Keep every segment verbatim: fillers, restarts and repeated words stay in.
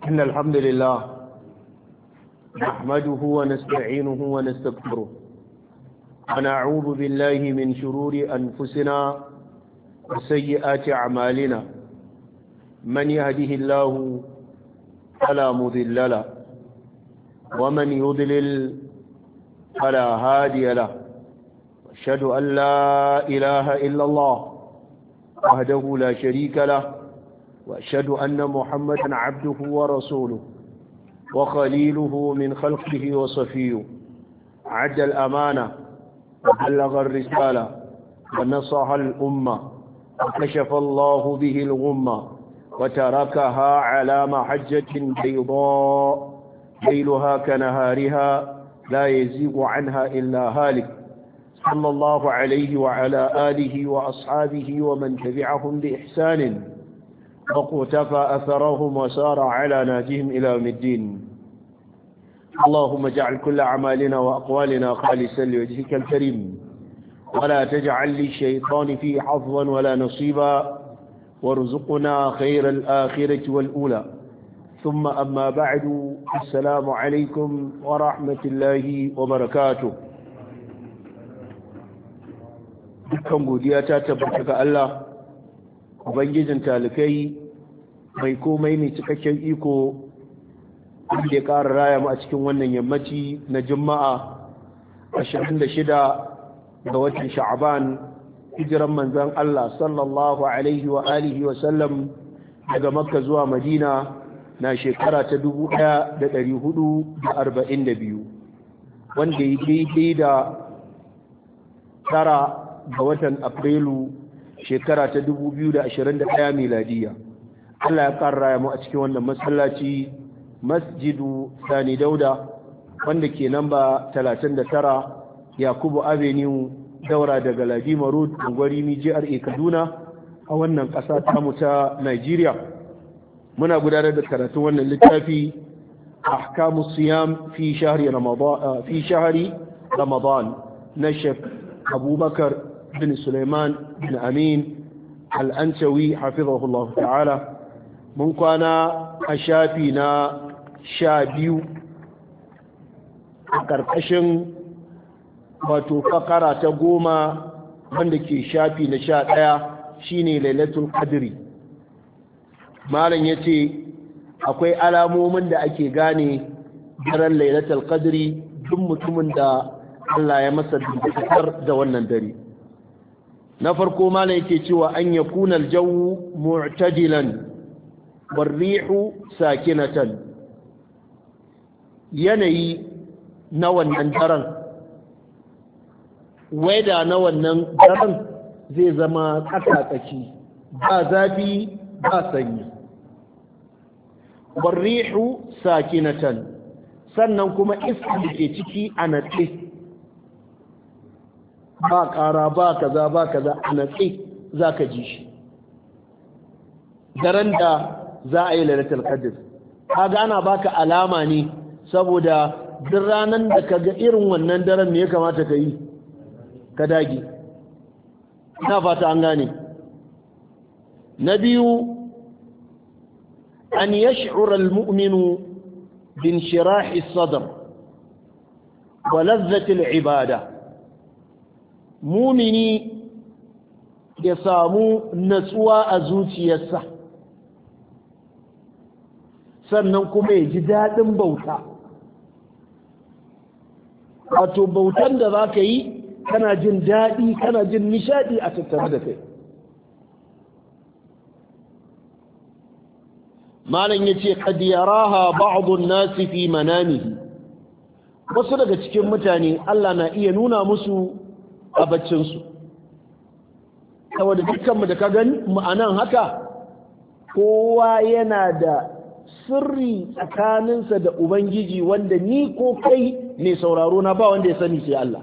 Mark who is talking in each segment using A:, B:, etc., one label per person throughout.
A: إن الحمد لله نحمده ونستعينه ونستغفره ونعوذ بالله من شرور أنفسنا وسيئات أعمالنا من يهده الله فلا مضل له ومن يضلل فلا هادي له أشهد أن لا إله إلا الله وحده لا شريك له وأشهد أن محمدا عبده ورسوله وخليله من خلقه وصفيه عد الأمانة وبلغ الرسالة ونصح الأمة وكشف الله به الغمة وتركها على محجة بيضاء ليلها كنهارها لا يزيغ عنها إلا هالك صلى الله عليه وعلى آله وأصحابه ومن تبعهم بإحسان وقتفى أثرهم وسار على ناجهم إلى يوم الدين. اللهم اجعل كل أعمالنا وأقوالنا خالصا لوجهك الكريم ولا تجعل للشيطان فيه حظا ولا نصيبا وارزقنا خير الآخرة والأولى. ثم أما بعد، السلام عليكم ورحمة الله وبركاته. dukkan godiya ta tabbata ga Allah ubangijin talikai mai komai mai cikakken iko wanda ya ƙara raya mu a cikin wannan yammaci na juma'a ashirin da shida ga watan sha'ban hijiran manzon Allah sallallahu alaihi wa alihi wa sallam daga makka zuwa madina na shekara ta dubu ɗaya da ɗari hudu da arba'in da biyu wanda ya daidai da tara ga watan afrilu shekara ta dubu biyu da ashirin da ɗaya miladiya. Allah ya ƙara mu a cikin wannan masallaci masjidu sani dauda wanda ke namba talatin da tara yakubu avenue daura daga ladima road gwari jihar kaduna a wannan ƙasa tamu ta nigeria. muna gudanar da karatun wannan littafi ahkamu siyam fi shahri ramadan fi shahri ramadan na Sheikh Abubakar bin Sulaiman bin Amin al-Antawi hafizahullah ta'ala. mun kwana a shafi na sha biyu a ƙarƙashin wato fakara ta goma wanda ke shafi na sha ɗaya shine lailatul qadri. malam yace akwai alamomin da ake gane daren lailatul qadri duk mutumin da Allah ya masa dukkan da wannan dare. na farko malam yake cewa an yakuna al-jawu mu'tadilan war-rihu sakinatan. yanayi na wannan daren weda na wannan daren zai zama tsakatsaki ba zafi ba sanyi. war-rihu sakinatan sannan kuma iska da ke ciki a natse ba ƙara ba kaza ba kaza a natse za ka ji shi. daren da za a yi lailatul qadr kaga ana baka alama ne saboda duk ranar da ka ga irin wannan daren ne ya kamata ka yi ka dage. ina fata an gane. na biyu an yash'ura al-mu'minu bin shirahi sadr wa lazzati al-ibada. mumini ya samu natsuwa a zuciyarsa sannan kuma ya ji daɗin bauta. wato bautan da za ka yi kana jin daɗi kana jin nishaɗi a tattare da kai. malam ya ce qad yaraha ba'd an-nas fi manamihi. wasu daga cikin mutane Allah na iya nuna musu a baccinsu. saboda dukkanmu da ka gani ma'anan haka kowa yana da sirri tsakaninsa da ubangiji wanda ni ko kai ne sauraro na ba wanda ya sani sai Allah.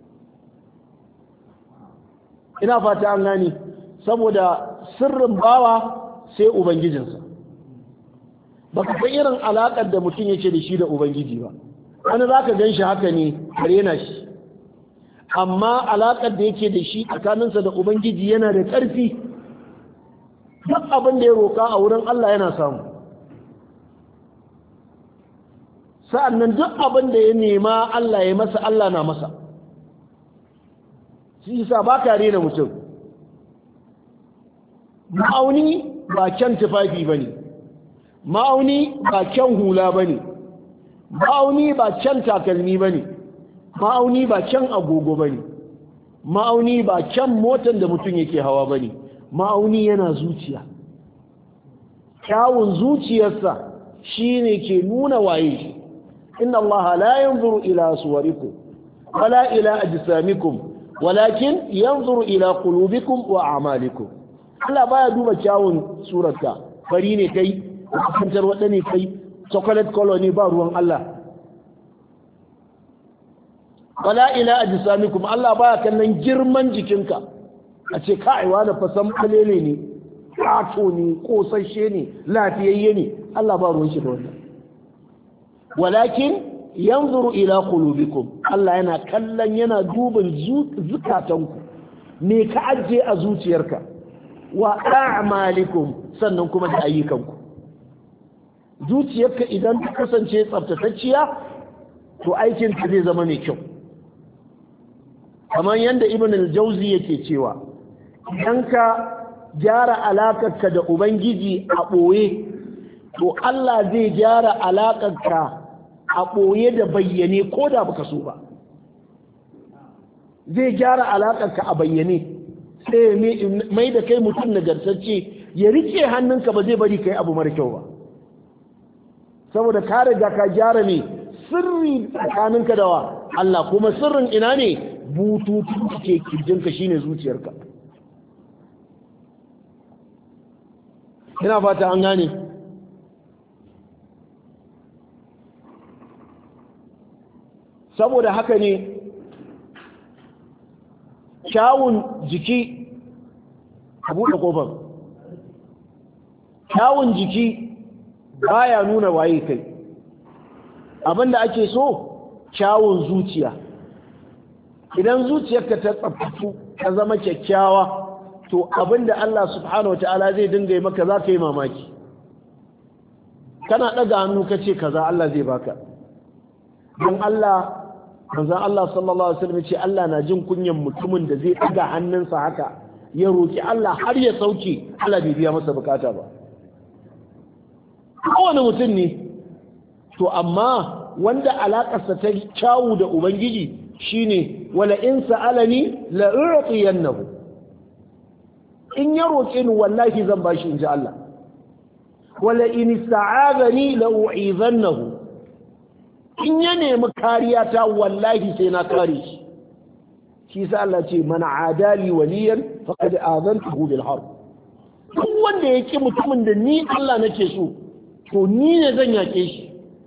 A: ina fata an gani saboda sirrin bawa sai ubangijinsa. baka san irin alakar da mutum yake da shi da ubangiji ba. wani zaka gan shi haka ne kare na shi amma alaƙar da yake da shi tsakaninsa da ubangiji yana da ƙarfi. duk abin da ya roƙa a wurin Allah yana samu. sa'annan duk abin da ya nema Allah ya masa Allah na masa shi yasa ba ka rena mutum ma'auni ba kyan tufafi bane ma'auni ba kyan hula bane ma'auni ba kyan takalmi bane ma'auni ba kyan agogo bane ma'auni ba kyan motar da mutum yake hawa bane ma'auni yana zuciya kyawun zuciyarsa shine ke nuna waye shi inna Allah la yanzuru ila suwarikum wala ila ajsamikum walakin yanzuru ila qulubikum wa a'malikum Allah baya duba kyawun surarka fari ne kai kantar wada ne kai chocolate color ne ba ruwan Allah wala ila ajsamikum Allah baya kallon girman jikinka a ce kai wani fasan kalele ne kato ne kosashe ne lafiyayye ne Allah ba ruwan shi da wannan walakin yanzuru ila qulubikum Allah yana kallon yana duban zukatanku me ka ajiye a zuciyarka wa a'malikum sannan kuma da ayyukanku zuciyarka idan ta kasance tsaftatacciya to aikin ka zai zama mai kyau kamar yanda ibn al-jawzi yake cewa idan ka gyara alakarka da ubangiji a boye to Allah zai gyara alakarka a ɓoye da bayyane ko da baka so ba zai gyara alaƙarka a bayyane sai mai da kai mutum nagartacce ya rike hannunka ba zai bari kai abu mara kyau ba saboda ka riga ka gyara ne sirri tsakaninka da wa Allah kuma sirrin ina ne bututun ke kirjinka shine zuciyarka ina fata an gane saboda haka ne kyawun jiki a buɗe ƙofar kyawun jiki baya nuna waye kai abinda ake so kyawun zuciya idan zuciyarka ta tsaftu ta zama kyakkyawa to abinda Allah subhanahu wataala zai dinga yi maka za ka yi mamaki kana ɗaga hannu ka ce kaza Allah zai baka don Allah manzon Allah sallallahu alaihi wasallam ce Allah na jin kunyan mutumin da zai ɗaga hannunsa haka ya roki Allah har ya sauke Allah bai biya masa bukata ba kowane mutum ne to amma wanda alakarsa ta kyawu da ubangiji shine wala in sa'alani la u'tiyannahu in ya roke ni wallahi zan bashi inji Allah wala in ista'azani la u'izannahu in ya nemi kariya ta wallahi sai na kare shi shi sa Allah ce man adali waliyan faqad azantuhu bil harb duk wanda yake mutumin da ni Allah nake so to ni ne zan yake shi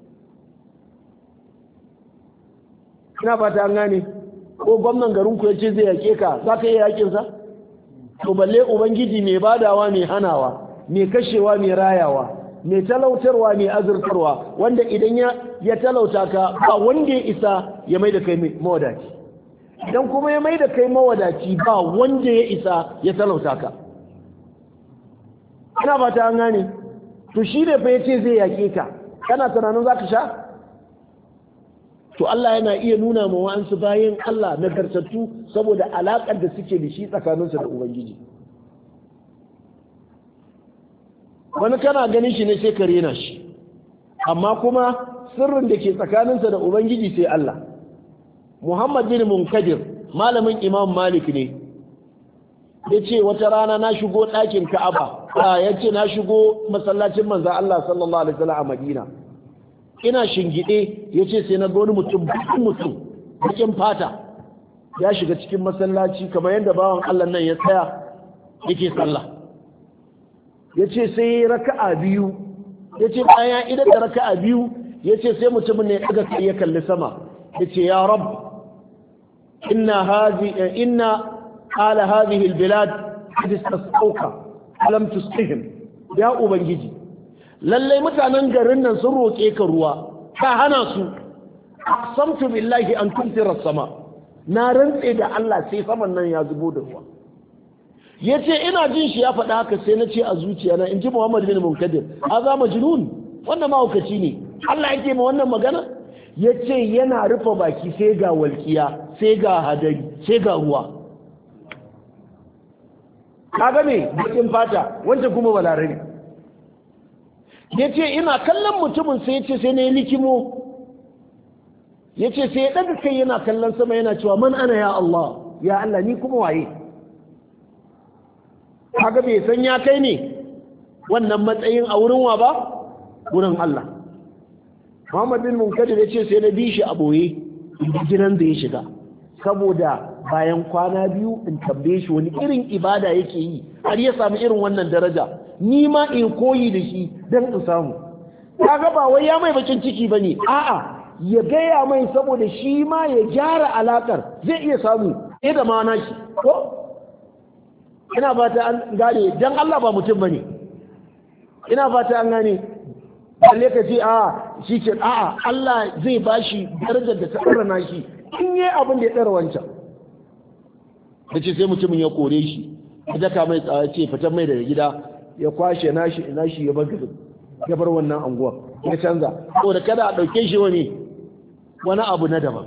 A: ina fata an gane ko gwamnan garin ku yace zai yake ka zaka iya yakin sa to balle ubangiji mai badawa mai hanawa mai kashewa mai rayawa mai talautarwa mai azurtarwa wanda idan ya ya talauta ka ba wanda ya isa ya mai da kai mawadaci idan kuma ya mai da kai mawadaci ba wanda ya isa ya talauta ka ina ba ta an gane to shi ne fa yace zai yake ka kana tunanin zaka sha to Allah yana iya nuna ma wa'ansu bayan Allah nagartattu saboda alakar da suke da shi tsakaninsu da ubangiji wani kana ganin shi ne sai ka rena shi amma kuma sirrin da ke tsakaninsa da ubangiji sai Allah Muhammad bin Munkadir malamin Imam Malik ne yace wata rana na shigo ɗakin Ka'aba a yace na shigo masallacin manzo Allah sallallahu alaihi wasallam a Madina ina shingide yace sai na ga wani mutum bakin mutum bakin fata ya shiga cikin masallaci kamar yadda bawan Allah nan ya tsaya yake sallah yace sai raka'a biyu yace bayan idan da raka'a biyu yace sai mutumin ne daga kai ya kalli sama yace ya rab inna hadhi inna ala hadhihi albilad qad istasqawka lam tusqihim ya ubangiji lalle mutanen garin nan sun roke ka ruwa ka hana su aqsamtu billahi an tumtira sama na rantse da Allah sai saman nan ya zubo da ruwa yace ina jin shi ya faɗa haka sai na ce a zuciya na inji Muhammad bin Munkadir haza majnun wannan mahaukaci ne Allah yake ma wannan magana yace yana rufe baki sai ga walkiya sai ga hadari sai ga ruwa kaga me bakin fata wanda kuma balarabe yace ina kallon mutumin sai yace sai ne likimo yace sai daga kai yana kallon sama yana cewa man ana ya Allah ya Allah ni kuma waye kaga bai san ya kai ne wannan matsayin a wurin wa ba wurin Allah Muhammad bin Munkadir yace sai na bi shi a boye gidan da ya shiga saboda bayan kwana biyu in tambaye shi wani irin ibada yake yi har ya samu irin wannan daraja ni ma in koyi da shi dan in samu kaga ba wai ya mai bakin ciki bane a'a ya gaya mai saboda shi ma ya gyara alakar zai iya samu eh da ma na shi ko ina fata an gane dan Allah ba mutum bane ina fata an gane balle ka ce a shi ke a'a Allah zai bashi darajar da ta karana shi in yi abin da ya tsara wancan da ce sai mutumin ya kore shi ya daka mai tsawa ce fitan mai daga gida ya kwashe nashi nashi ya bar gudun ya bar wannan anguwa ya canza saboda kada a ɗauke shi wani wani abu na daban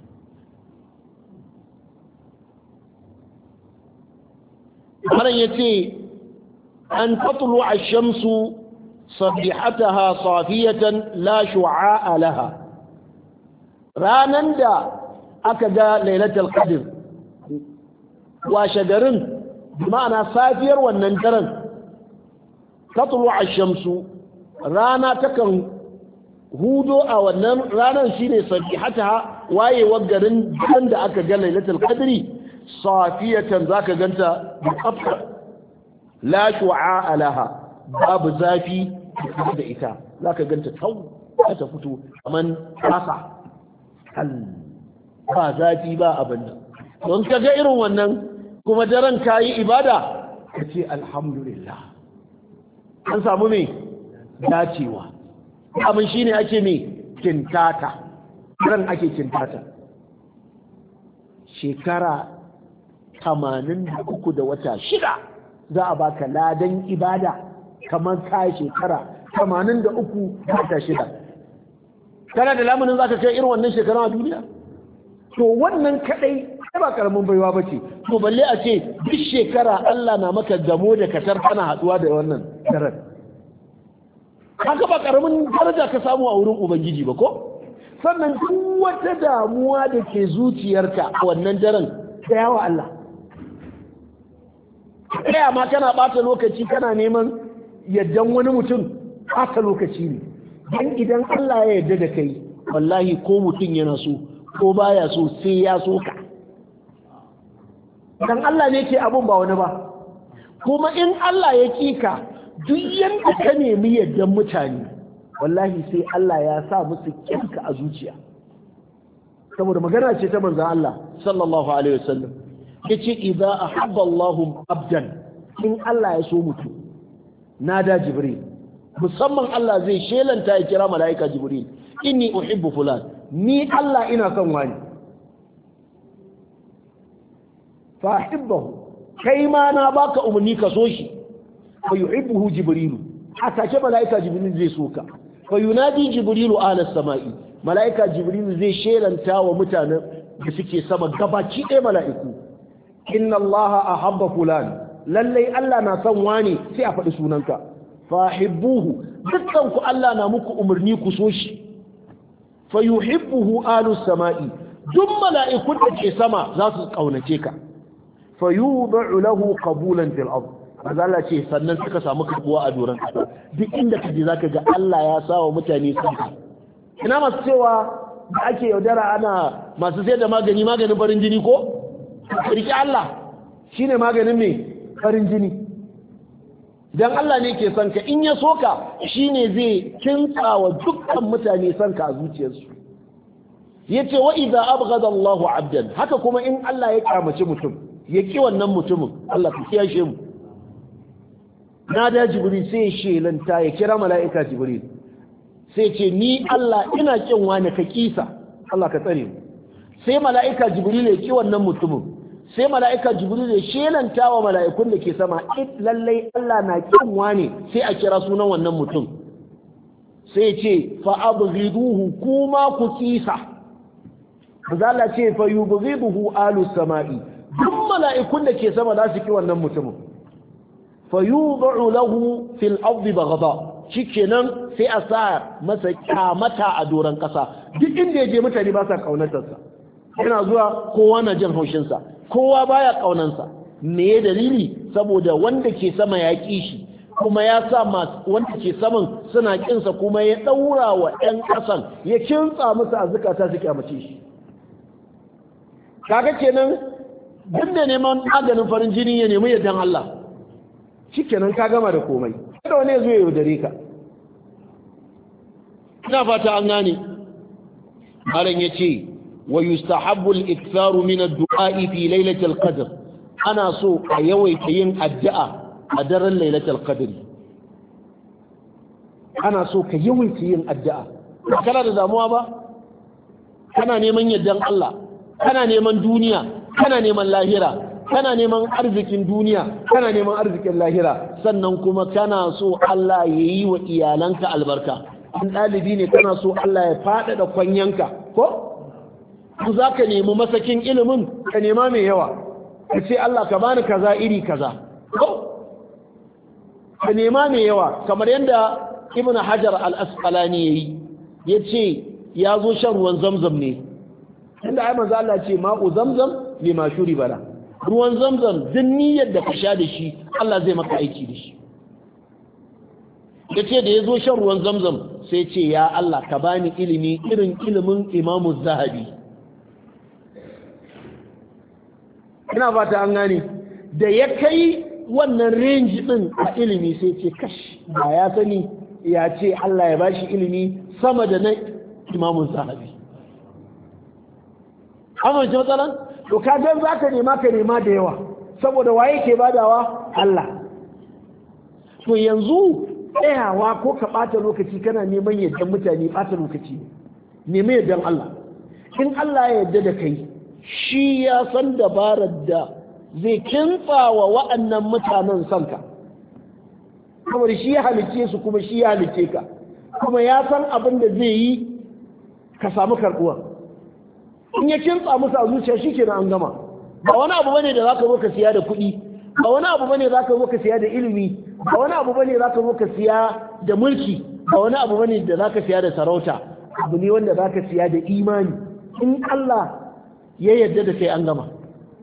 A: haran ya ce an tatlu a shamsu sabihataha safiyatan la shu'a'a laha ranan da aka ga lailatul qadr washe garin ma'ana safiyar wannan daren tatlu ash-shamsu rana takan hudo a wannan ranar shine sabihataha wayewar garin dan da aka ga lailatul qadri safiyatan zaka ganta bi qafra la shu'a laha babu zafi da ita zaka ganta tau ta fito kaman kasa hal ba zafi ba abin nan don kaga irin wannan kuma daren kayi ibada kace alhamdulillah an samu me dacewa abin shine ake me kintata ran ake kintata shekara tamanin da uku da wata shida za a baka ladan ibada kamar kai shekara tamanin da uku da wata shida kana da lamunin zaka kai irin wannan shekara a duniya to wannan kadai ba karamin baiwa bace to balle a ce duk shekara Allah na maka gamo da katar kana haduwa da wannan daren haka ba karamin daraja ka samu a wurin ubangiji ba ko sannan duk wata damuwa da ke zuciyarka a wannan daren da yawa Allah kai ma kana bata lokaci kana neman yaddan wani mutum bata lokaci ne dan idan Allah ya yarda da kai wallahi ko mutum yana so ko baya so sai ya so ka dan Allah ne ke abun ba wani ba kuma in Allah ya kika duk yanda ka nemi yaddan mutane wallahi sai Allah ya sa musu kinka a zuciya saboda magana ce ta manzon Allah sallallahu alaihi wasallam yace idza ahabba Allahu abdan in Allah ya so mutum nada jibril musamman Allah zai shelanta ya kira malaika jibril inni uhibbu fulan ni Allah ina son wani fa ahibbahu kai ma na baka umarni ka so shi fa yuhibbuhu jibril haka ce malaika jibril zai so ka fa yunadi jibril ala samai malaika jibril zai shelanta wa mutanen da suke sama gabaki ɗaya mala'iku inna allaha ahabba fulan lallai Allah na son wani sai a faɗi sunanka fahibbuhu dukkan ku Allah na muku umarni ku so shi fayuhibbuhu alu sama'i duk mala'ikun da ke sama za su kaunace ka fayud'u lahu qabulan fil ard azalla ce sannan suka samu karbuwa a doran kasa duk inda kaje zaka ga Allah ya sawa mutane sanka ina masu cewa da ake yaudara ana masu sayar da magani maganin farin jini ko riki Allah shine maganin me farin jini dan Allah ne ke son ka in ya soka shine zai kintsawa dukkan mutane son ka a zuciyarsu yace wa idza abghada Allahu 'abdan haka kuma in Allah ya kamace mutum ya ki wannan mutumin Allah ka kiyashe mu nada jibril sai shelanta ya kira mala'ika jibril sai ce ni Allah ina kin wani ka kisa Allah ka tsare mu sai mala'ika jibril ya ki wannan mutumin sai mala'ika jibril ya shelanta wa mala'ikun da ke sama lallai Allah na kin wani sai a kira sunan wannan mutum sai ce fa abghiduhu kuma ku kisa Allah ce fa yubghiduhu alu samai duk mala'ikun da ke sama za su ki wannan mutumin fa yud'u lahu fil ardi baghda shikenan sai a sa masa kyamata a doran kasa duk inda yaje mutane ba sa kaunatarsa yana zuwa kowa na jin haushin sa kowa baya kaunansa me dalili saboda wanda ke sama ya ki shi kuma ya sa masu wanda ke saman suna kinsa kuma ya daura wa ɗan ƙasan ya kintsa musu azzukata su kyamace shi kaga kenan duk da neman maganin farin jini ya nemi yardan Allah shikenan ka gama da komai kada wani zo ya yaudare ka ina fata an gane malam yace wa yustahabbu al-iktharu min ad-du'a fi laylatil qadr ana so a yawaita yin addu'a a daren lailatul qadr ana so ka yawaita yin addu'a kana da damuwa ba kana neman yardan Allah kana neman duniya kana neman lahira kana neman arzikin duniya kana neman arzikin lahira sannan kuma kana so Allah ya yi wa iyalanka albarka in ɗalibi ne kana so Allah ya faɗaɗa kwanyanka ko ku za ka nemi masakin ilimin ka nema mai yawa ka ce Allah ka bani kaza iri kaza ko ka nema mai yawa kamar yadda ibn hajar al-asqalani yayi yace ya zo shan ruwan zamzam ne inda ai manzo Allah ce ma'u zamzam lima shuri bala ruwan zamzam din niyyar da ka sha da shi Allah zai maka aiki da shi yace da yazo shan ruwan zamzam sai ce ya Allah ka bani ilimi irin ilimin Imam Az-Zahabi ina fata an gane da ya kai wannan range din a ilimi sai ce kash ba ya sani ya ce Allah ya bashi ilimi sama da na Imam Az-Zahabi amma ce matsalan to ka ga za ka nema ka nema da yawa saboda waye ke badawa Allah to yanzu tsayawa ko ka bata lokaci kana neman yaddan mutane bata lokaci neman yaddan Allah in Allah ya yarda da kai shi ya san dabarar da zai kinfa wa wa'annan mutanen sanka kamar shi ya halice su kuma shi ya halice ka kuma ya san abin da zai yi ka samu karbuwa in ya kinsa musu a zuciya shi kenan an gama ba wani abu bane da zaka zo ka siya da kuɗi ba wani abu bane zaka zo ka siya da ilimi ba wani abu bane zaka zo ka siya da mulki ba wani abu bane da zaka siya da sarauta abu ne wanda zaka siya da imani in Allah ya yarda da kai an gama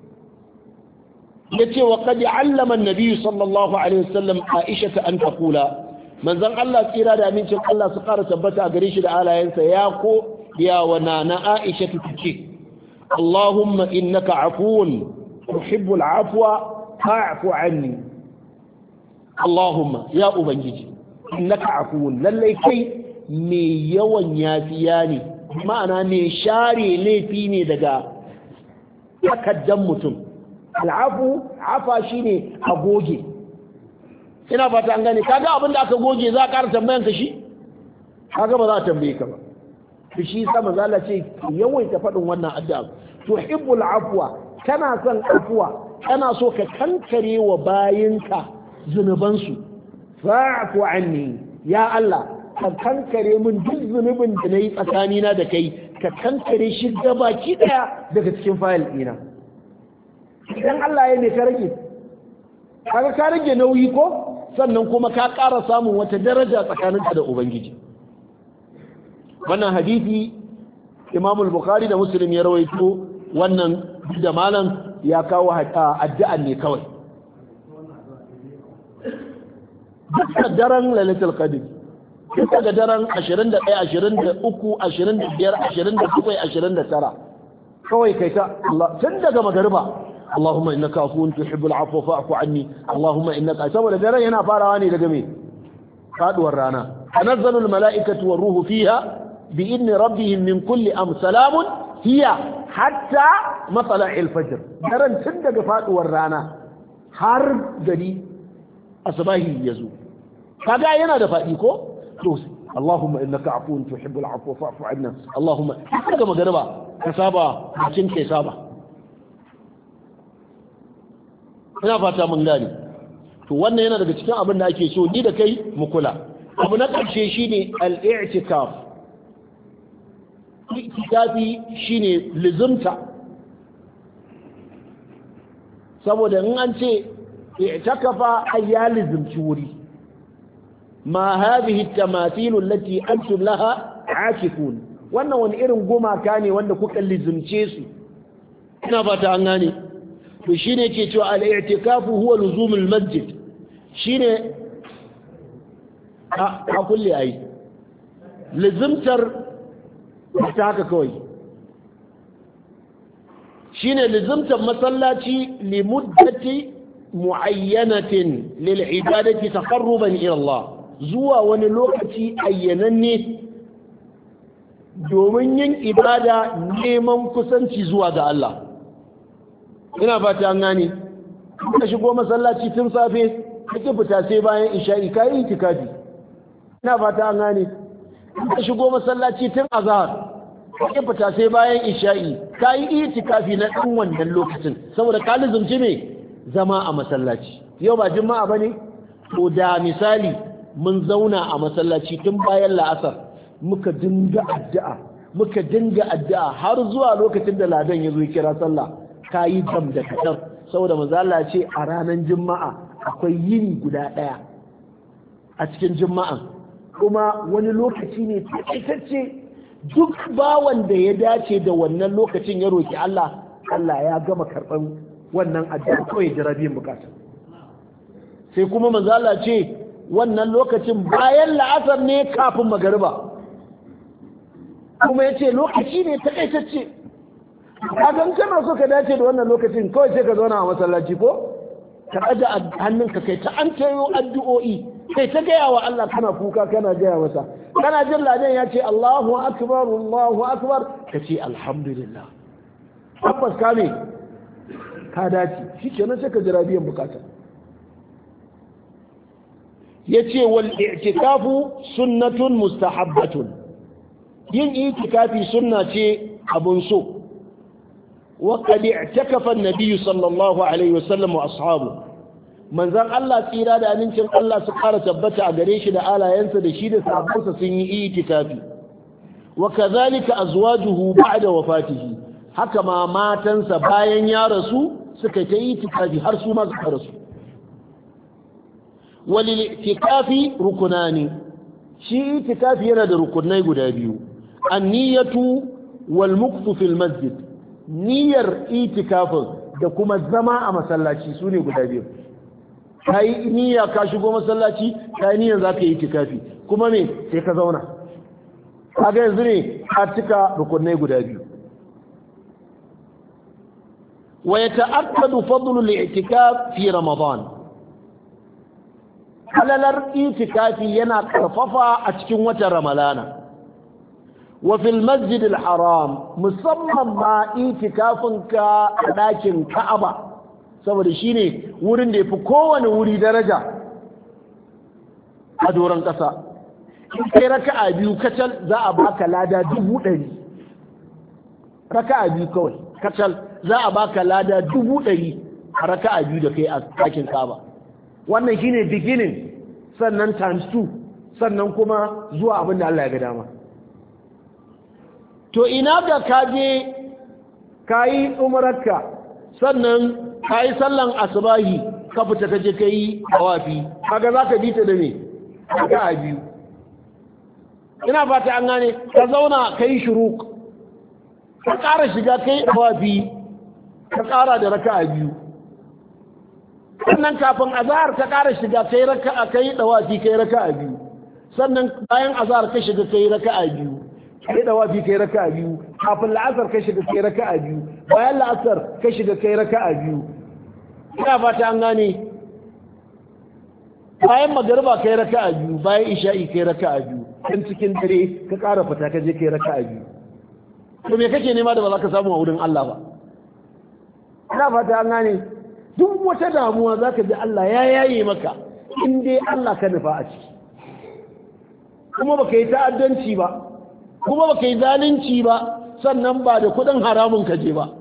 A: yace wa qad allama an-nabi sallallahu alaihi wasallam Aisha an taqula manzon Allah tsira da amincin Allah su ƙara tabbata a gare shi da alayensa ya ko يا ونانا عائشة تجي اللهم إنك عفو تحب العفو فاعف عني اللهم يا أبنجي إنك عفو للي كي مي يوان يافياني معنى مي شاري لي فيني دقا تكدم متم العفو عفا شيني أبوجي ina fata an gane kaga abin da aka goge za ka ƙara tambayan ka shi kaga ba za a tambaye ka ba to shi sama zala ce yawaita faɗin wannan addu'a tuhibbul afwa kana son afwa kana so ka kankare wa bayinka zunubansu fa'fu anni ya Allah ka kankare min duk zunubin da nayi tsakanina da kai ka kankare shi gabaki daya daga cikin fayil ɗina idan Allah ya ne ka rage kaga ka rage nauyi ko sannan kuma ka ƙara samun wata daraja tsakaninka da ubangiji wannan hadisi Imam al-Bukhari da Muslim ya rawaito wannan da malam ya kawo addu'an ne kawai duka daren Lailatul Qadr duka da daren ashirin da ɗaya, ashirin da uku, ashirin da biyar, ashirin da bakwai, ashirin da tara kawai kai ta Allah tun daga magariba Allahumma innaka afuwun tuhibbul afwa fa'fu anni Allahumma innaka saboda daren yana farawa ne daga me faduwar rana tanazzalu al-mala'ikatu war-ruhu fiha بإذن ربهم من كل أمر سلام هي حتى مطلع الفجر درن تندق فات ورانا حرب جدي أصباهي يزو فقا ينا دفائيكو توسي اللهم إنك عفو تحب العفو فاعف عنا اللهم حقا مغربا كسابا بچن كسابا ina fata mun gane to wannan yana daga cikin abin da ake so ni da kai mu kula abu na ƙarshe shine al-i'tikaf i'tikafi shine lizumta saboda in an ce i'takafa ay ya lizumci wuri ma hadhihi at-tamathil allati antum laha aakifun wannan wani irin gumaka ne wanda kuka lizumce su ina fata an gane to shine ke cewa al-i'tikafu huwa luzumul masjid shine a kulle ai lizumtar ta haka kawai shine lizumtar masallaci li muddati muayyanatin lil ibadati taqarruban ila Allah zuwa wani lokaci ayyananne domin yin ibada neman kusanci zuwa ga Allah ina fata an gane ka shigo masallaci tun safe kake fita sai bayan isha'i kai itikafi ina fata an gane ka shigo masallaci tun azhar kake fita sai bayan isha'i kai itikafi na dan wannan lokacin saboda ka lizumci me zama a masallaci yau ba juma'a bane to da misali mun zauna a masallaci tun bayan la'asar muka dinga addu'a muka dinga addu'a har zuwa lokacin da ladan ya zo ya kira sallah kayi dam da kadar saboda manzo Allah ce a ranar juma'a akwai yini guda daya a cikin juma'a kuma wani lokaci ne takaitacce duk bawan da ya dace da wannan lokacin ya roki Allah Allah ya gama karban wannan addu'a kawai jarabiyin bukata sai kuma manzo Allah ce wannan lokacin bayan la'asar ne kafin magariba kuma yace lokaci ne takaitacce kaga kana so ka dace da wannan lokacin kawai sai ka zauna a masallaci ko ka aje hannunka kai ta an tayo addu'o'i kai ta gaya wa Allah kana kuka kana gaya masa kana jin ladan ya ce Allahu akbar Allahu akbar ka ce alhamdulillah tabbas ka ne ka dace shikenan sai ka jira biyan bukata yace wal i'tikafu sunnatun mustahabbatun yin itikafi sunna ce abun so وقد اعتكف النبي صلى الله عليه وسلم واصحابه manzon Allah tsira da amincin Allah su fara tabbata a gare shi da alayensa da shi da sahabbansa sun yi itikafi wa kadhalika azwajuhu ba'da wafatihi haka ma matansa bayan ya rasu suka ta yi itikafi har su ma suka rasu walil itikafi rukunani shi itikafi yana da rukunai guda biyu an-niyatu wal mukfu fil masjid niyyar itikafin da kuma zama a masallaci su ne guda biyu ka yi niyya ka shigo masallaci ka yi niyyar za ka yi itikafi kuma me sai ka zauna kaga yanzu ne ka cika rukunai guda biyu wa yata'akkadu fadlu al-i'tikaf fi ramadan halalar itikafi yana karfafa a cikin watan ramalana وفي المسجد الحرام musamman ma itikafinka a ɗakin Ka'aba saboda shine wurin da yafi kowane wuri daraja a doron ƙasa in kai raka'a biyu kacal za a baka lada dubu ɗari raka'a biyu kawai kacal za a baka lada dubu ɗari a raka'a biyu da kai a ɗakin Ka'aba wannan shine beginning sannan times two sannan kuma zuwa abin da Allah ya ga dama to ina ga kaje kayi umararka sannan kayi sallan asbahi ka fita kaje kai tawafi kaga zaka bi ta da me kaga biyu ina fata an gane ka zauna kai shuruk ka ƙara shiga kai tawafi ka ƙara da raka'a biyu sannan kafin azhar ka ƙara shiga kai raka'a kai tawafi kai raka'a biyu sannan bayan azhar ka shiga kai raka'a biyu kai da wafi kai raka'a biyu kafin la'asar kai shiga kai raka'a biyu bayan la'asar kai shiga kai raka'a biyu ina fata an gane bayan magariba kai raka'a biyu bayan isha'i kai raka'a biyu kan cikin dare ka ƙara fita ka je kai raka'a biyu to me kake nema da ba za ka samu a wurin Allah ba ina fata an gane duk wata damuwa zaka ji Allah ya yaye maka in dai Allah ka nufa a ciki kuma baka yi ta'addanci ba kuma baka yi zalunci ba sannan ba da kudin haramun kaje ba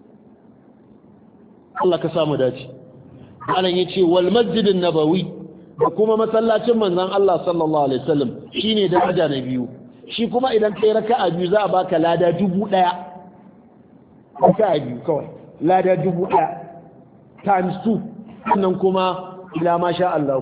A: Allah ka samu dace alan yace wal masjidin nabawi da kuma masallacin manzon Allah sallallahu alaihi wasallam shine daraja na biyu shi kuma idan kai raka'a biyu za a baka lada dubu daya raka'a biyu kawai lada dubu daya times two sannan kuma ila ma sha Allah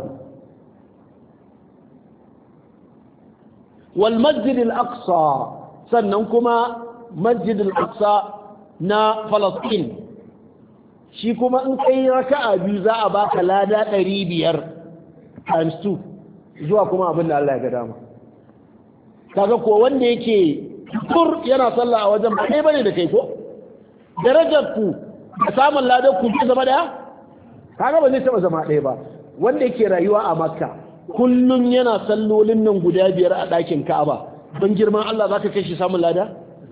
A: wal masjid al-aqsa sannan kuma masjid al-aqsa na Palestine shi kuma in kai raka'a biyu za a baka lada ɗari biyar times two zuwa kuma abin da Allah ya ga dama kaga ko wanda yake tur yana sallah a wajen ba dai bane da kai ko darajar ku da samun ladar ku zai zama daya kaga ba zai taba zama ɗaya ba wanda yake rayuwa a Makka kullun yana sallolin nan guda biyar a ɗakin Ka'aba don girman Allah zaka kai shi samun lada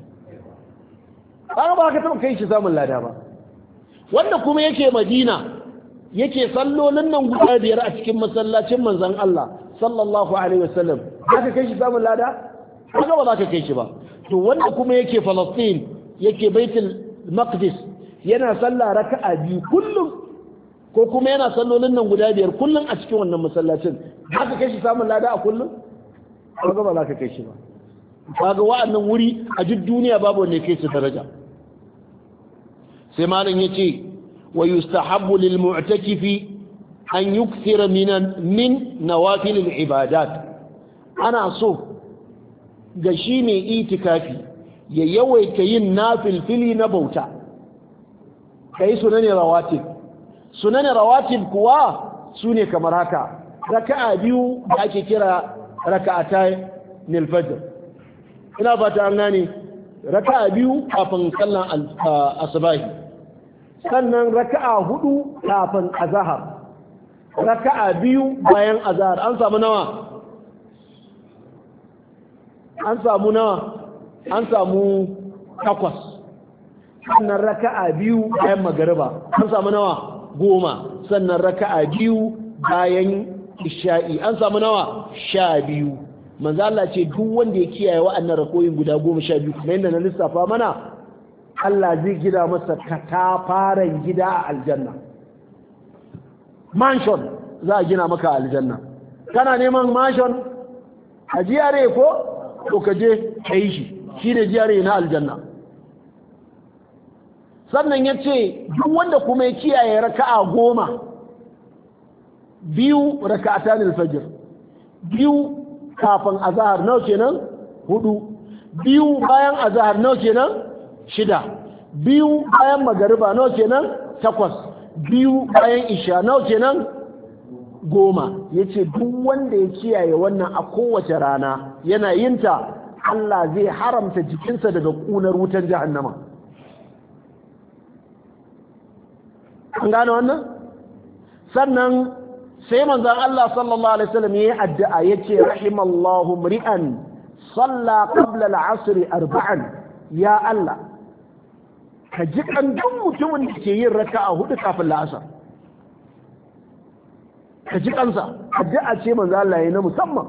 A: kaga ba ka taba kai shi samun lada ba wanda kuma yake Madina yake sallolin nan guda biyar a cikin masallacin manzon Allah sallallahu alaihi wasallam zaka kai shi samun lada kaga ba zaka kai shi ba to wanda kuma yake Palestine yake Baitul Maqdis yana sallah raka'a biyu kullum ko kuma yana sallolin nan guda biyar kullum a cikin wannan masallacin zaka kai shi samun lada a kullum kaga ba zaka kai shi ba kaga wa'annan wuri a duk duniya babu wanda yake su daraja sai malam yace wa yustahabbu lil mu'takifi an yukthira min min nawafil al ibadat ana so ga shi mai itikafi ya yawaita yin nafilfili na bauta kai sunan rawatib sunan rawatib kuwa sune kamar haka raka'a biyu da ake kira raka'atay nil fajr ina fata an gane raka'a biyu kafin sallan asubahi sannan raka'a hudu kafin azhar raka'a biyu bayan azhar an samu nawa an samu nawa an samu takwas sannan raka'a biyu bayan magariba an samu nawa goma sannan raka'a biyu bayan isha'i an samu nawa sha biyu manzo Allah ce duk wanda ya kiyaye wa'annan rakoyin guda goma sha biyu kuma yadda na lissafa mana Allah zai gida masa katafaren gida a aljanna mansion za a gina maka aljanna kana neman mansion a jiyare ko to ka je ka yi shi shi ne jiyare na aljanna sannan ya ce duk wanda kuma ya kiyaye raka'a goma biyu raka'atan alfajr biyu kafin azhar nawa kenan hudu biyu bayan azhar nawa kenan shida biyu bayan magariba nawa kenan takwas biyu bayan isha nawa kenan goma yace duk wanda ya kiyaye wannan a kowace rana yana yinta Allah zai haramta jikinsa daga kunar wutar jahannama an gane wannan sannan sai manzon Allah sallallahu alaihi wasallam yayi addu'a yace rahimallahu mri'an salla qabla al-'asr arba'an ya Allah ka ji kan duk mutumin da ke yin raka'a hudu kafin la'asar ka ji kansa addu'a ce manzon Allah yayi na musamman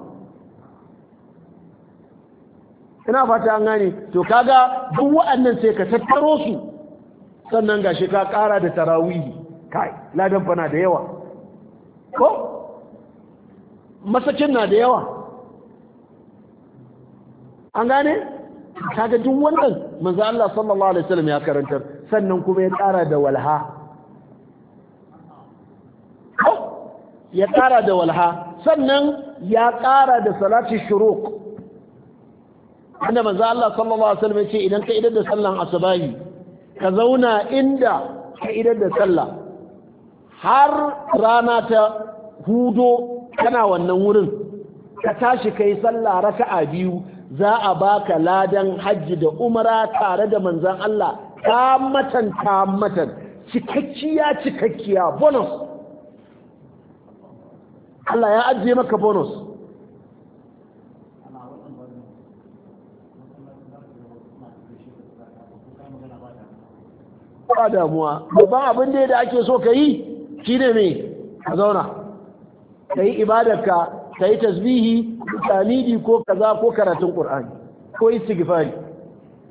A: ina fata an gane to kaga duk wa'annan sai ka tattaro su sannan gashi ka kara da tarawihi kai ladan fa na da yawa ko masakin na da yawa an gane kaga duk wannan manzo Allah sallallahu alaihi wasallam ya karantar sannan kuma ya ƙara da walha ya ƙara da walha sannan ya ƙara da salati shuruq wanda manzo Allah sallallahu alaihi wasallam ya ce idan ka idar da sallan asubahi ka zauna inda ka idar da sallah har rana ta hudo kana wannan wurin ka tashi kai sallah raka'a biyu za a baka ladan hajji da umara tare da manzon Allah ka matan ka matan cikakkiya cikakkiya bonus Allah ya ajiye maka bonus ba damuwa babban abin da ake so ka yi shi ne mai ka zauna ka yi ibadarka ka yi tasbihi tanidi ko kaza ko karatun ƙur'ani ko istighfari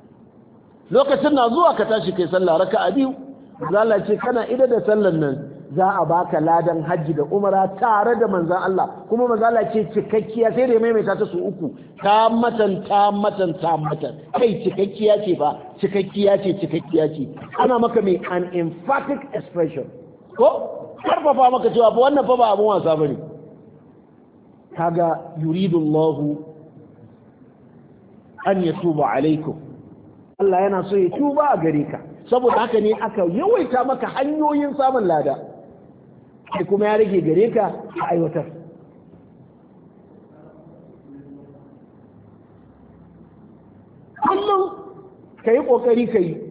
A: lokacin na zuwa ka tashi kai sallah raka'a biyu zalla ce kana ida da sallan nan za a baka ladan hajji da umara tare da manzan Allah kuma manzan Allah ce cikakkiya sai da maimaita ta su uku ta matan ta matan ta matan kai cikakkiya ce ba cikakkiya ce cikakkiya ce ana maka mai an emphatic expression ko karfafa maka cewa ba wannan fa ba abun wasa bane kaga yuridullahu an yatuba alaikum Allah yana so ya tuba a gare ka saboda haka ne aka yawaita maka hanyoyin samun lada sai kuma ya rage gare ka a aiwatar kullum ka yi ƙoƙari ka yi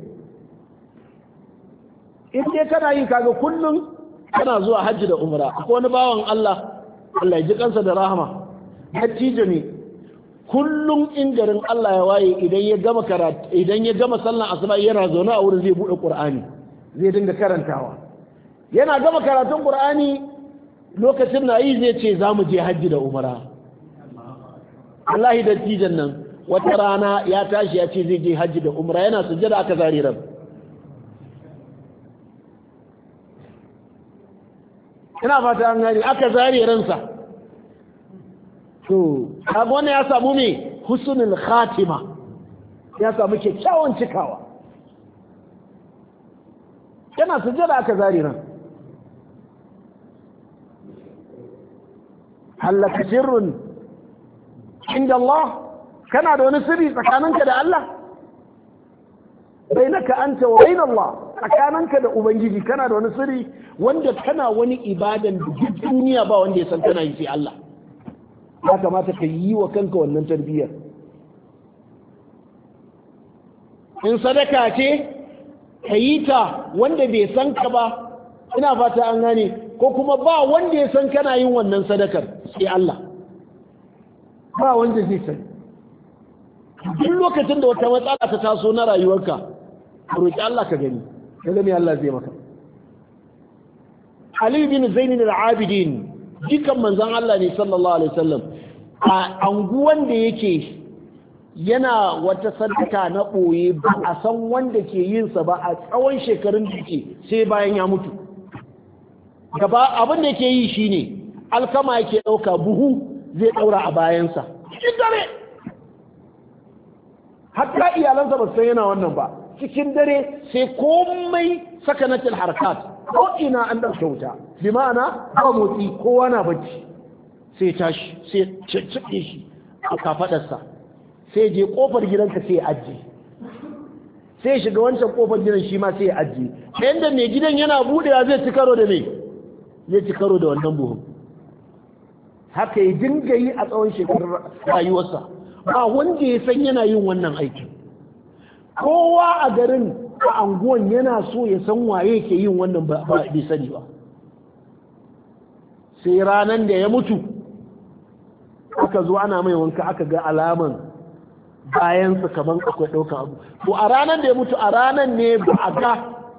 A: in dai kana yi kaga kullum kana zuwa hajji da umra akwai wani bawan Allah Allah ya ji kansa da rahama dattijo ne kullum in garin Allah ya waye idan ya gama karatu idan ya gama sallan asuba yana zaune a wurin zai bude Qur'ani zai dinga karantawa yana gama karatun Qur'ani lokacin na yi zai ce zamu je hajji da umra wallahi dattijan nan wata rana ya tashi ya ce zai je hajji da umra yana sujjada aka zare ran ina fata an gani aka zare ransa to kaga wannan ya samu me husnul khatima ya samu kyakkyawan cikawa yana sujjada aka zare ran halaka sirrun inda Allah kana da wani sirri tsakaninka da Allah bainaka anta wa bain Allah tsakaninka da ubangiji kana da wani sirri wanda kana wani ibadan da duk duniya ba wanda ya san kana yi sai Allah ya kamata ka yi wa kanka wannan tarbiyyar in sadaka ce ka yi ta wanda bai san ka ba ina fata an gane ko kuma ba wanda ya san kana yin wannan sadakar sai Allah ba wanda zai sani duk lokacin da wata matsala ta taso na rayuwarka ka roki Allah ka gani ka gani Allah zai maka Ali bin Zain al-Abidin dukan manzon Allah ne sallallahu alaihi wasallam a anguwan da yake yana wata sadaka na boye ba a san wanda ke yin sa ba a tsawon shekarun da yake sai bayan ya mutu gaba abin da yake yi shine alkama yake dauka buhu zai daura a bayansa cikin dare hatta iyalansa ba san yana wannan ba cikin dare sai komai sakanatul harakat ko ina an dauke wuta bi ma'ana ba motsi kowa na bacci sai tashi sai ciccike shi a kafadarsa sai je kofar gidanka sai ya ajiye sai shiga wancan kofar gidan shi ma sai ya ajiye yanda mai gidan yana budewa zai ci karo da me zai ci karo da wannan buhun haka ya dinga yi a tsawon shekarar rayuwarsa ba wanda ya san yana yin wannan aiki kowa a garin a anguwan yana so ya san waye ke yin wannan ba bai sani ba sai ranan da ya mutu aka zo ana mai wanka aka ga alaman bayansa kaman akwai ɗaukan abu to a ranan da ya mutu a ranan ne ba a ga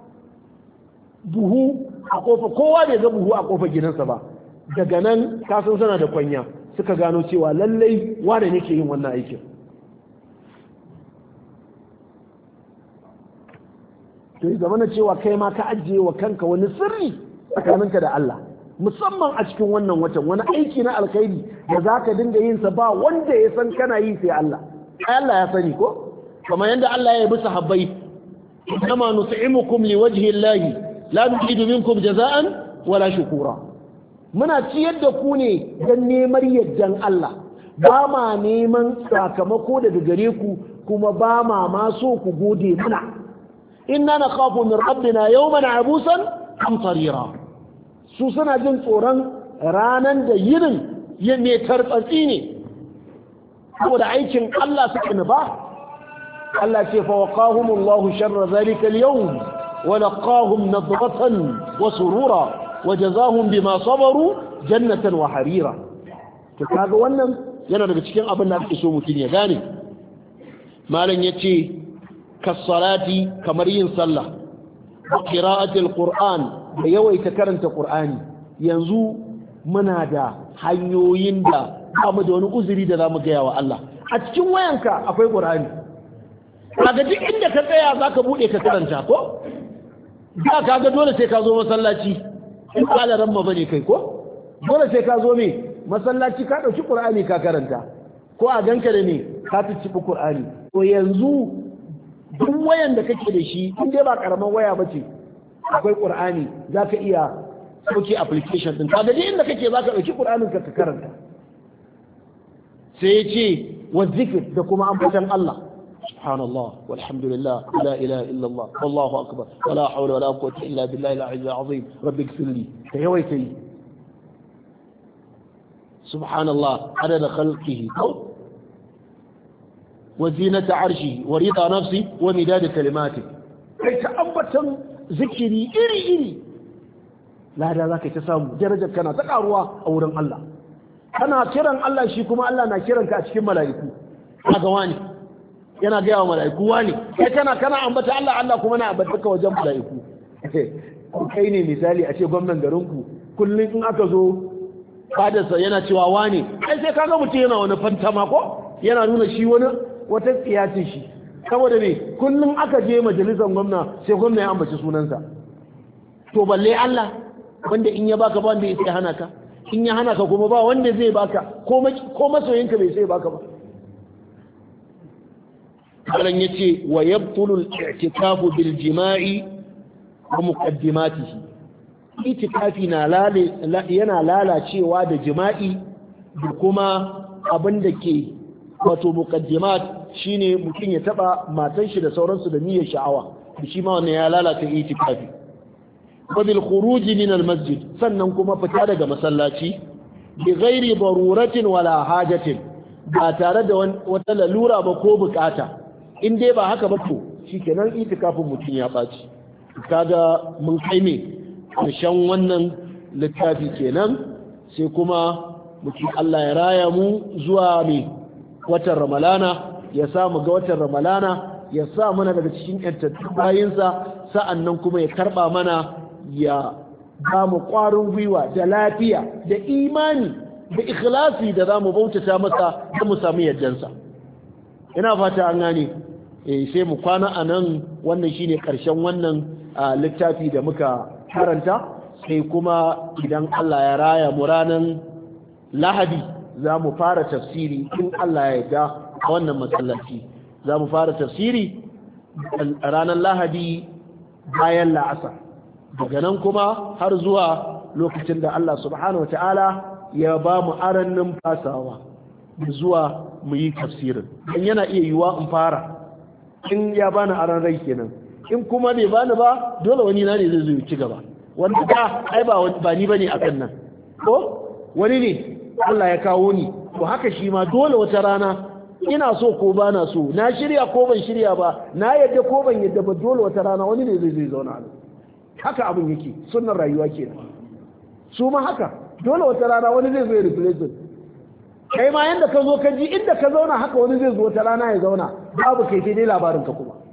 A: buhu a kofa kowa bai ga buhu a kofa gidansa ba daga nan kasan sana da kwanya suka gano cewa lallai wane ne ke yin wannan aikin to yi zama na cewa kai ma ka ajiye wa kanka wani sirri tsakaninka da Allah musamman a cikin wannan watan wani aiki na alkhairi da za ka dinga yin sa ba wanda ya san kana yi sai Allah ai Allah ya sani ko kamar yadda Allah ya yi bisa habbai kama nut'imukum liwajhi Allah la nuridu minkum jaza'an wala shukura muna ciyar da ku ne don neman yardan Allah ba ma neman sakamako daga gare ku kuma ba ma ma so ku gode mana inna nakhafu min rabbina yawman abusan amtarira su suna jin tsoron ranan da yinin ya mai tartsatsi ne saboda aikin Allah suka nufa Allah ce fa waqahumullahu sharra zalika al-yawm wa laqahum nadratan wa surura wajazahum bima sabaru jannatan wa harira to kaga wannan yana daga cikin abin da ake so mutun ya gane malam yace kasalati kamar yin sallah qira'atul qur'an da yawaita karanta qur'ani yanzu muna da hanyoyin da bamu da wani uzuri da zamu ga wa Allah a cikin wayanka akwai qur'ani kaga duk inda ka tsaya zaka bude ka karanta ko da kaga dole sai ka zo masallaci in alaran ma bane kai ko dole sai ka zo me masallaci ka dauki qur'ani ka karanta ko a ganka da ne ka tuci qur'ani to yanzu duk wayan da kake da shi in dai ba karaman waya bace akwai qur'ani zaka iya sauke application din kaga duk inda kake zaka dauki qur'anin ka ka karanta sai yace wa zikr da kuma ambatan Allah subhanallah walhamdulillah la ilaha illa Allah wallahu akbar wala hawla wala quwwata illa billahi al-'ali al-'azim rabbi ighfirli ta yawaita yi subhanallah adada khalqihi wa zinata 'arshihi wa rida nafsi wa midada kalimatihi kai ta ambatan zikiri iri iri lada za ka ta samu darajar kana ta karuwa a wurin Allah kana kiran Allah shi kuma Allah na kiran ka a cikin mala'iku kaga wani yana ga yawa mala'iku wani kai kana kana ambata Allah Allah kuma na ambata ka wajen mala'iku kai ne misali a ce gwamnan garin ku kullun in aka zo fadarsa yana cewa wani ai sai kaga mutum yana wani fantama ko yana nuna shi wani wata tsiyace shi saboda ne kullun aka je majalisar gwamna sai gwamna ya ambaci sunansa to balle Allah wanda in ya baka ba wanda ya sai hana ka in ya hana ka kuma ba wanda zai baka ko masoyinka bai sai baka ba Allah yace wa yabtulu al-i'tikafu bil jima'i wa muqaddimatihi itikafi na lale yana lalacewa da jima'i da kuma abin da ke wato muqaddimat shine mutum ya taba matan shi da sauransu da niyyar sha'awa shi ma wannan ya lalata itikafi wabil khuruji min al masjid sannan kuma fita daga masallaci bi ghairi daruratin wala hajatin ba tare da wata lalura ba ko bukata in dai ba haka ba to shikenan itikafin mutum ya baci kaga mun kai me karshen wannan littafi kenan sai kuma mutum Allah ya raya mu zuwa me watan ramalana ya sa mu ga watan ramalana ya sa mana daga cikin yantattun bayinsa sa'annan kuma ya karba mana ya ba mu ƙwarin gwiwa da lafiya da imani da ikhlasi da za mu bautata masa da mu samu yardansa ina fata an gane eh sai mu kwana a nan wannan shine ƙarshen wannan littafi da muka karanta sai kuma idan Allah ya raya mu ranan lahadi za mu fara tafsiri in Allah ya yarda a wannan masallaci za mu fara tafsiri ranar lahadi bayan la'asar daga nan kuma har zuwa lokacin da Allah subhanahu wata'ala ya ba mu aran numfasawa zuwa mu yi tafsirin dan yana iya yiwa in fara in ya bani aran rai kenan in kuma bai bani ba dole wani na ne zai zo ci gaba wanda da ai ba ba ni bane akan nan ko wani ne Allah ya kawo ni to haka shi ma dole wata rana ina so ko ba na so na shirya ko ban shirya ba na yadda ko ban yadda ba dole wata rana wani ne zai zai zauna a haka abin yake sunnar rayuwa kenan su ma haka dole wata rana wani zai zo ya replace kai ma yanda ka zo ka ji inda ka zauna haka wani zai zo wata rana ya zauna babu kai sai dai labarin ka kuma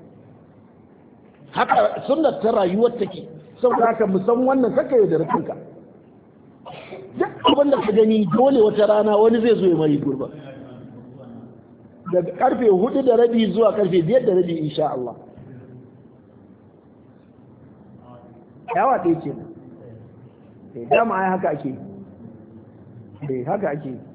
A: haka sunnar ta rayuwar take saboda haka mu san wannan kaka yau da kanka duk abin da ka gani dole wata rana wani zai zo ya mai gurba daga karfe hudu da rabi zuwa karfe biyar da rabi insha Allah yawa ɗaya ce ne dama ai haka ake yi haka ake yi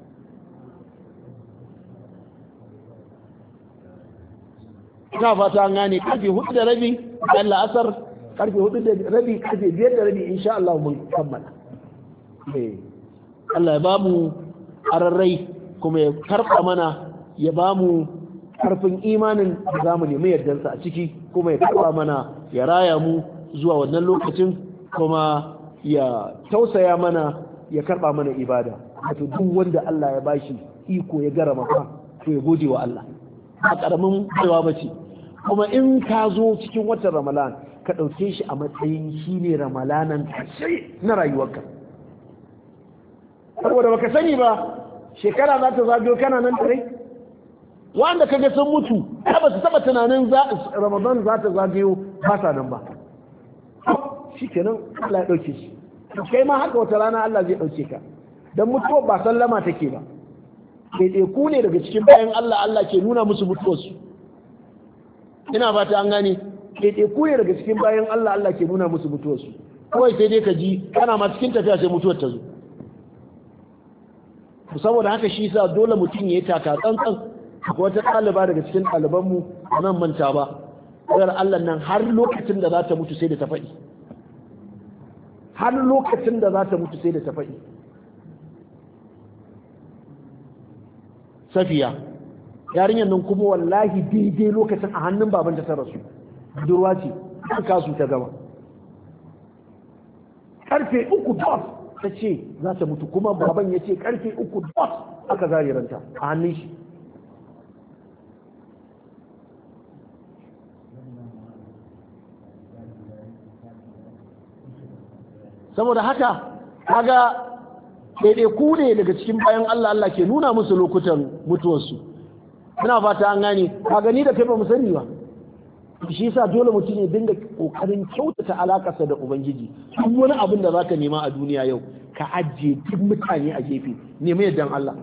A: ina fata an gane karfe hudu da rabi bayan la'asar karfe hudu da rabi karfe biyar da rabi insha Allah mun kammala Allah ya ba mu ararrai kuma ya karɓa mana ya ba mu ƙarfin imanin da za mu nemi yardarsa a ciki kuma ya karɓa mana ya raya mu zuwa wannan lokacin kuma ya tausaya mana ya karɓa mana ibada wato duk wanda Allah ya bashi iko ya gara maka to ya gode wa Allah ba karamin baiwa bace kuma in ka zo cikin watan Ramadan ka ɗauke shi a matsayin shine Ramadanan ƙarshe na rayuwarka saboda baka sani ba shekara za ta zagayo kana nan tare wanda kaga sun mutu ba su taba tunanin Ramadan za ta zagayo ba sa nan ba shikenan Allah ya dauke shi kai ma haka wata rana Allah zai dauke ka dan mutuwa ba sallama take ba dai ku ne daga cikin bayan Allah Allah ke nuna musu mutuwarsu ina fata an gane dai ku ne daga cikin bayan Allah Allah ke nuna musu mutuwarsu kawai sai dai ka ji kana ma cikin tafiya sai mutuwar ta zo saboda haka shi sa dole mutum ya yi taka tsantsan. akwai wata ɗaliba daga cikin ɗalibanmu a nan manta ba ɗayar Allah nan har lokacin da za ta mutu sai da ta faɗi har lokacin da za ta mutu sai da ta faɗi Safiya yarinyar nan kuma wallahi daidai lokacin a hannun babanta ta rasu budurwa ce an kasu ta gama karfe uku dot ta ce za ta mutu kuma baban ya ce karfe uku dot aka zare ranta a hannun shi saboda haka kaga daidai ku ne daga cikin bayan Allah Allah ke nuna musu lokutan mutuwarsu ina fata an gane kaga ni da kai ba mu sani ba shi yasa dole mutum ya dinga kokarin kyautata alakarsa da ubangiji duk wani abin da zaka nema a duniya yau ka ajiye duk mutane a gefe nemi yaddan Allah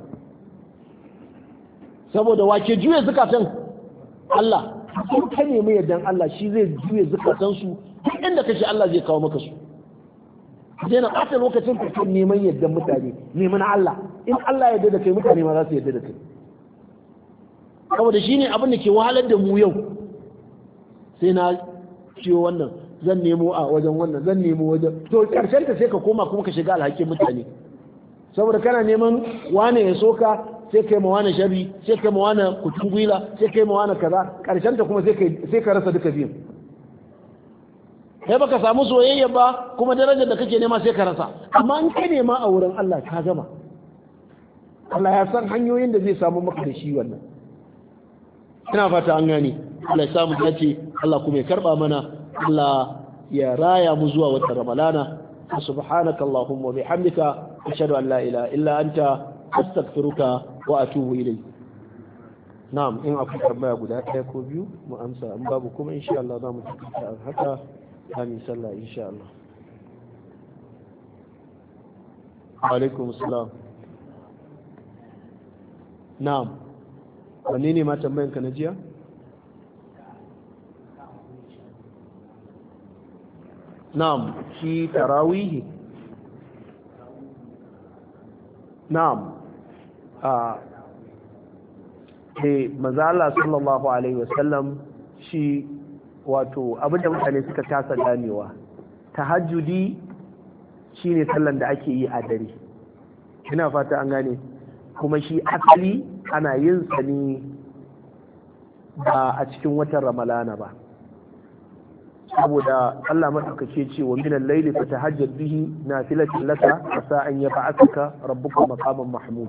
A: saboda wace juye zakatan Allah in ka nemi yaddan Allah shi zai juye zakatan su duk inda kace Allah zai kawo maka su zai na ɓata lokacin ka neman yaddan mutane neman Allah in Allah ya yarda da kai mutane ma za su yarda da kai saboda shine abin da ke wahalar da mu yau sai na ciwo wannan zan nemo a wajen wannan zan nemo wajen to karshen ta sai ka koma kuma ka shiga alhakin mutane saboda kana neman wane ya soka sai kai ma wane sharri sai kai ma wane kutun gwila sai kai ma wane kaza karshen ta kuma sai kai sai ka rasa duka biyun kai baka samu soyayya ba kuma darajar da kake nema sai ka rasa amma in ka nema a wurin Allah ka gama Allah ya san hanyoyin da zai samu maka da shi wannan ina fata an gane Allah ya samu dace Allah kuma ya karba mana Allah ya raya mu zuwa watan Ramadana subhanaka allahumma wa bihamdika ashhadu an la ilaha illa anta astaghfiruka wa atubu ilayk na'am in akwai tambaya guda ɗaya ko biyu mu amsa in babu kuma insha Allah za mu tafi haka amin sallah insha Allah alaikum assalam na'am wanne ne ma tambayanka na jiya na'am shi tarawihi na'am a eh manzo Allah sallallahu alaihi wasallam shi wato abinda mutane suka kasa ganewa tahajjudi shine sallan da ake yi a dare ina fata an gane kuma shi asali ana yin sa ne ba a cikin watan ramalana ba saboda Allah madaukake ce wa minal layli fatahajjad bihi nafilatan laka asa an yab'athaka rabbuka maqaman mahmud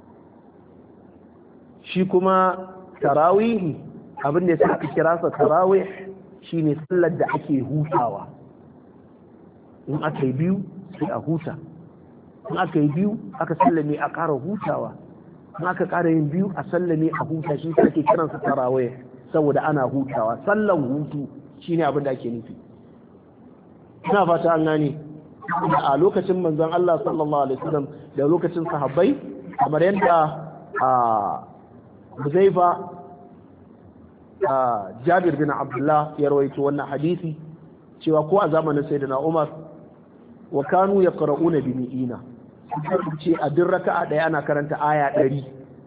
A: shi kuma tarawih abin da yasa aka kira sa tarawih shine sallar da ake hutawa in aka yi biyu sai a huta in aka yi biyu aka sallame a ƙara hutawa in aka ƙara yin biyu a sallame a huta shi ake kiransa tarawih saboda ana hutawa sallan hutu shine abin da ake nufi ina fata an gane a lokacin manzon Allah sallallahu alaihi wasallam da lokacin sahabbai kamar yadda a Huzaifa a Jabir bin Abdullah ya rawaito wannan hadisi cewa ko a zamanin Sayyidina Umar wa kanu yaqra'una bi mi'ina ce a duk raka'a daya ana karanta aya ɗari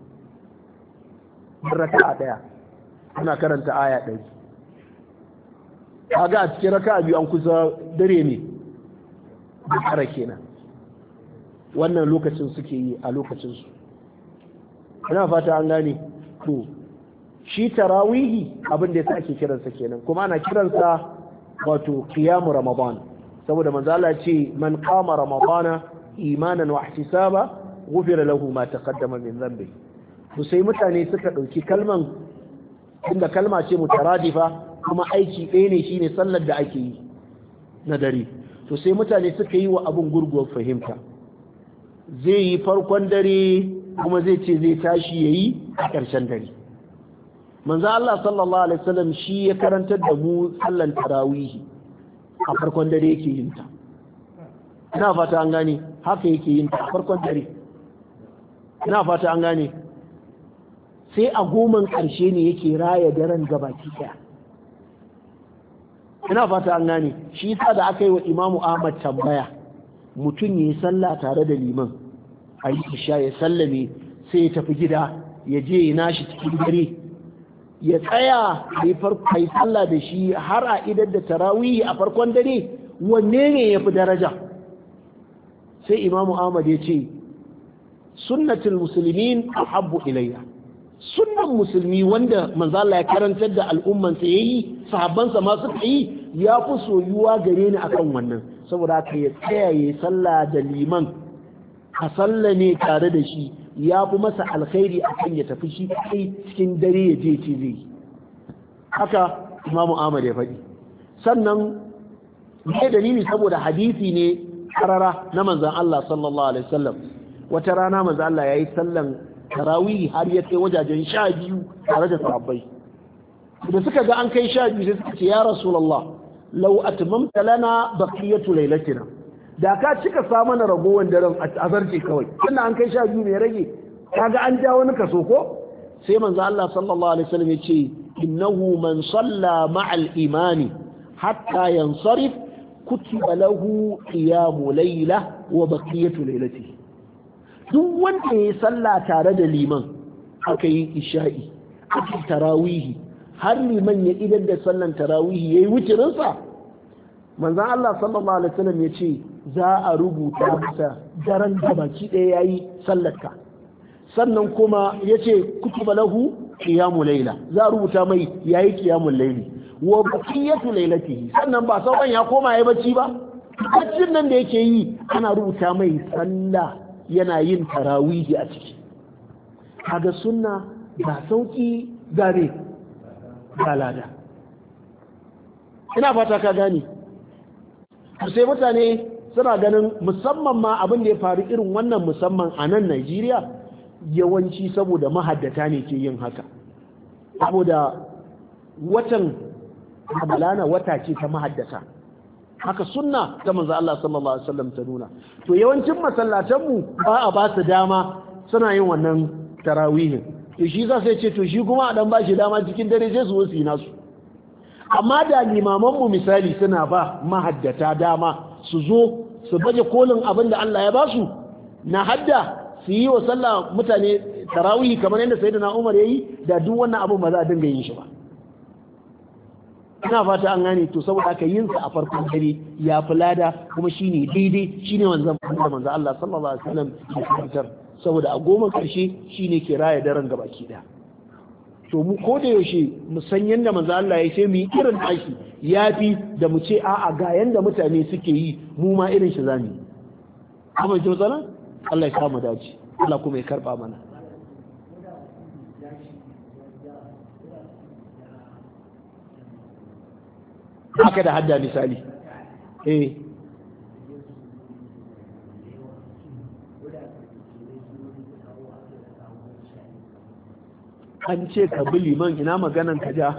A: duk raka'a daya ana karanta aya ɗari kaga a cikin raka'a biyu an kusa dare ne da kara kenan wannan lokacin suke yi a lokacin su ina fata an gane to shi tarawihi abin da yasa ake kiransa kenan kuma ana kiransa wato qiyamu ramadan saboda manzo Allah ce man qama ramadana imanan wa ihtisaba ghufira lahu ma taqaddama min dhanbi to sai mutane suka dauki kalman inda kalma ce mutaradifa kuma aiki ɗaya ne shine sallar da ake yi na dare to sai mutane suka yi wa abun gurguwar fahimta zai yi farkon dare kuma zai ce zai tashi yayi a ƙarshen dare manzo Allah sallallahu alaihi wasallam shi ya karantar da mu sallan tarawihi a farkon dare yake yin ta ina fata an gane haka yake yin ta a farkon dare ina fata an gane sai a goman ƙarshe ne yake raya daren gabaki ɗaya ina fata an gane shi yasa da aka yi wa Imamu Ahmad tambaya mutum yayi sallah tare da liman ayi isha ya sallame sai ya tafi gida ya je ya nashi cikin dare ya tsaya yi farko yi sallah da shi har a idar da tarawih a farkon dare wanne ne yafi daraja sai Imamu Ahmad ya ce sunnatul muslimin ahabbu ilayya sunnan musulmi wanda manzo Allah ya karantar da al'umman sa yayi sahabban sa ma suka yi ya fi soyuwa gare ni akan wannan saboda haka ya tsaya yayi sallah da liman a sallah ne tare da shi ya fi masa alkhairi akan ya tafi shi kai cikin dare ya je ce zai haka Imam Ahmad ya faɗi sannan ne dalili saboda hadisi ne karara na manzon Allah sallallahu alaihi wasallam wata rana manzo Allah yayi sallan tarawih har ya kai wajajen sha biyu tare da sahabbai da suka ga an kai sha biyu sai suka ce ya rasulullah law atmamta lana baqiyatu laylatina da ka cika sa mana ragowar daren azarci kawai tunda an kai sha biyu ne rage kaga an ja wani kaso ko sai manzo Allah sallallahu alaihi wasallam ya ce innahu man salla ma'al imani hatta yansarif kutiba lahu qiyamu layla wa baqiyatu laylatihi duk wanda ya yi sallah tare da liman aka yi isha'i aka yi tarawihi har liman ya idar da sallan tarawihi ya yi wucirinsa manzan Allah sallallahu alaihi wasallam ya ce za a rubuta masa daren da baki ɗaya ya yi sallarka sannan kuma ya ce kutuba lahu qiyamu laila za a rubuta mai ya yi qiyamul laili wa baqiyatu lailatihi sannan ba sauran ya koma ya bacci ba baccin nan da yake yi ana rubuta mai sallah yana yin tarawihi a ciki kaga sunna ga sauki gare ga lada ina fata ka gani sai mutane suna ganin musamman ma abin da ya faru irin wannan musamman a nan Najeriya yawanci saboda mahaddata ne ke yin haka saboda watan Ramadana wata ce ta mahaddata haka sunna ta manzo Allah sallallahu alaihi wasallam ta nuna to yawancin masallatan mu ba a ba su dama suna yin wannan tarawihin to shi za sai ce to shi kuma a dan ba shi dama cikin dare sai su wasu nasu amma da limaman mu misali suna ba mahaddata dama su zo su baje kolin abin da Allah ya ba su na hadda su yi wa sallah mutane tarawihi kamar yadda sayyidina Umar yayi da duk wannan abin ba za a dinga yin shi ba ina fata an gane to saboda haka yin sa a farkon dare ya fi lada kuma shine daidai shine manzon da manzon Allah sallallahu alaihi wasallam ya karantar saboda a goma karshe shine ke raya daren gabaki daya to mu ko da yaushe mu san yanda manzon Allah ya ce mu yi irin aiki yafi da mu ce a'a ga yanda mutane suke yi mu ma irin shi zamu yi amma ji matsala Allah ya kama dace Allah kuma ya karba mana haka da hadda misali eh an ce ka bi liman ina maganan ka ja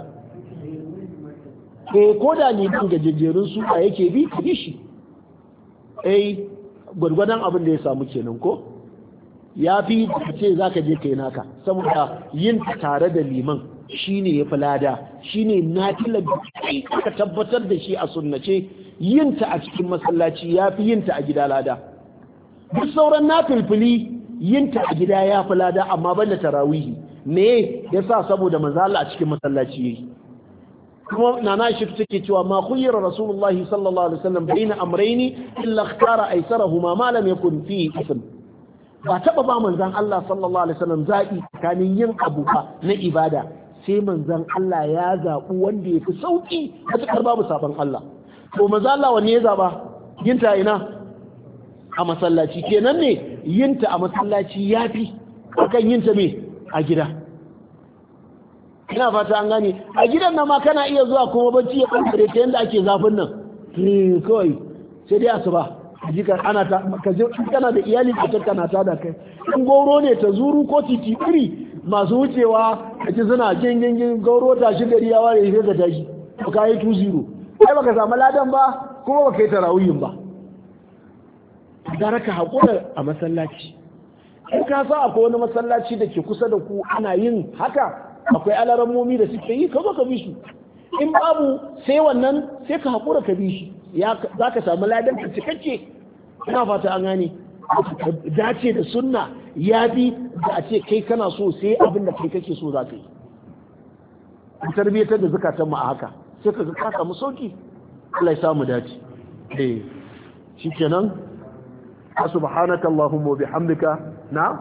A: eh ko da liman gajejjerun su a yake bi ka bi shi eh gwargwadon abin da ya samu kenan ko ya fi ce za ka je kai naka saboda yin tare da liman shine ya fi lada shine nafilar da kai aka tabbatar da shi a sunnace yinta a cikin masallaci ya fi yinta a gida lada duk sauran nafilfili yinta a gida ya fi lada amma banda tarawihi me yasa saboda manzala a cikin masallaci yayi kuma nana shi take cewa ma khayyara rasulullahi sallallahu alaihi wasallam baina amrayni illa ikhtara aysarahuma ma lam yakun fi ism ba taba ba manzan Allah sallallahu alaihi wasallam zaɓi tsakanin yin abu na ibada sai manzan Allah ya zaɓi wanda ya fi sauƙi a cikin babu sabon Allah to manzan Allah wanne ya zaɓa yinta ina a masallaci kenan ne yinta a masallaci ya fi akan yinta me a gida ina fata an gane a gidan nan ma kana iya zuwa kuma bacci ya kankare ta yadda ake zafin nan kawai sai dai asuba jika ana ta kaje kana da iyali da kana ta da kai in goro ne ta zuru ko titi iri masu wucewa kaje suna gingin goro ta shi gari ya ware sai ka tashi to kai two zero kai baka samu ladan ba kuma baka yi tarawiyin ba daraka hakura a masallaci in ka sa akwai wani masallaci da ke kusa da ku ana yin haka akwai alarammomi da suke yi ka zo ka bi su in babu sai wannan sai ka haƙura ka bi shi za ka samu ladan ka cikakke. Ina fata an gane dace da sunna ya bi da a ce kai kana so sai abin da kai kake so za ka yi. Tarbiyyatar da zukatan mu a haka sai ka ka samu sauki. Allah ya samu dace. eh shikenan subhanaka allahumma wa bihamdika na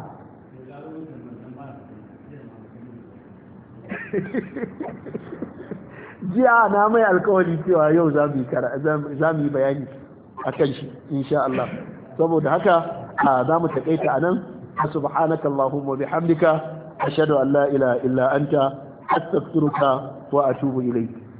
A: jiya na mai alkawari cewa yau za mu yi bayani akan shi insha Allah. saboda haka za mu takaita anan. subhanaka allahumma wa bihamdika ashhadu an la ilaha illa anta astaghfiruka wa atubu ilayk.